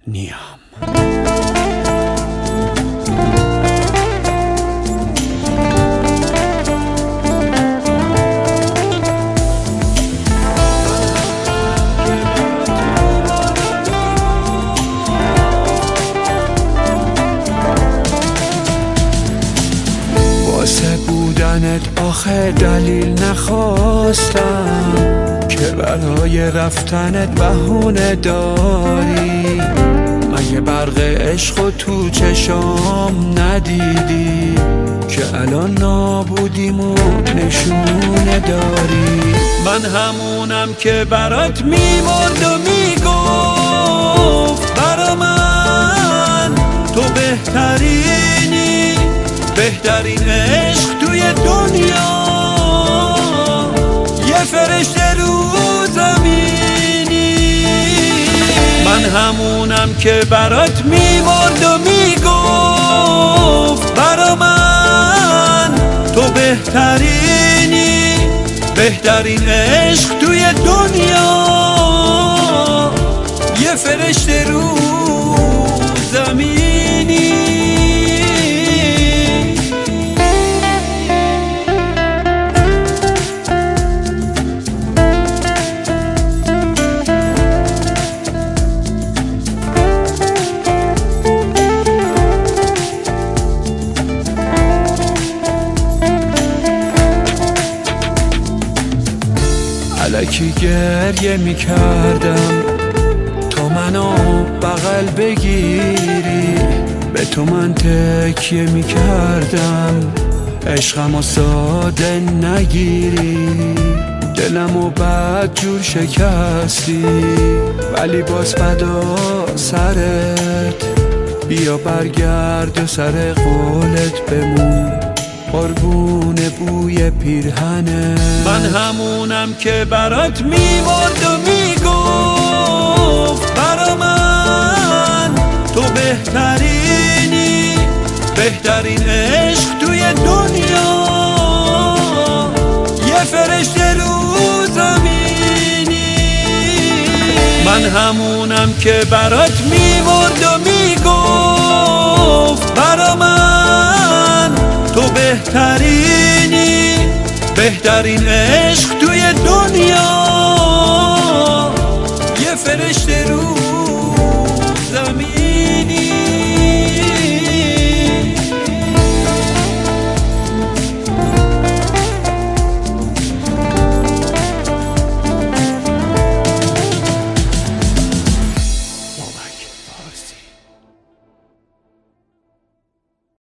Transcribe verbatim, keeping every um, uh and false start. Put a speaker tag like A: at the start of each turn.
A: نیام. واسه بودنت آخه دلیل نخواستم که برای رفتنت بهونه داری. مگه برق عشق و تو چشام ندیدی که الان نابودیمو نشونه داری؟ من همونم که برات میمرد و میگفت برا من تو بهترینی، بهترین عشق توی دنیا، یه فرشته رو زمینی. من همونم که برات میمرد و میگفت برا من تو بهترینی، بهترین عشق توی دنیا، یه فرشته رو زمینی. الکی گریه میکردم تو منو بغل بگیری، به تو من تکیه میکردم عشقمو ساده نگیری. دلمو بد جور شکستی ولی باز فدا سرت، بیا برگرد و سر قولت بمون قربون بوی پیرهنه. من همونم که برات میمرد و میگفت برا من تو بهترینی، بهترین عشق توی دنیا، یه فرشته رو زمینی. من همونم که برات میمرد و میگفت برا من تو بهترینی، بهترین عشق توی دنیا، یه فرشته رو زمینی.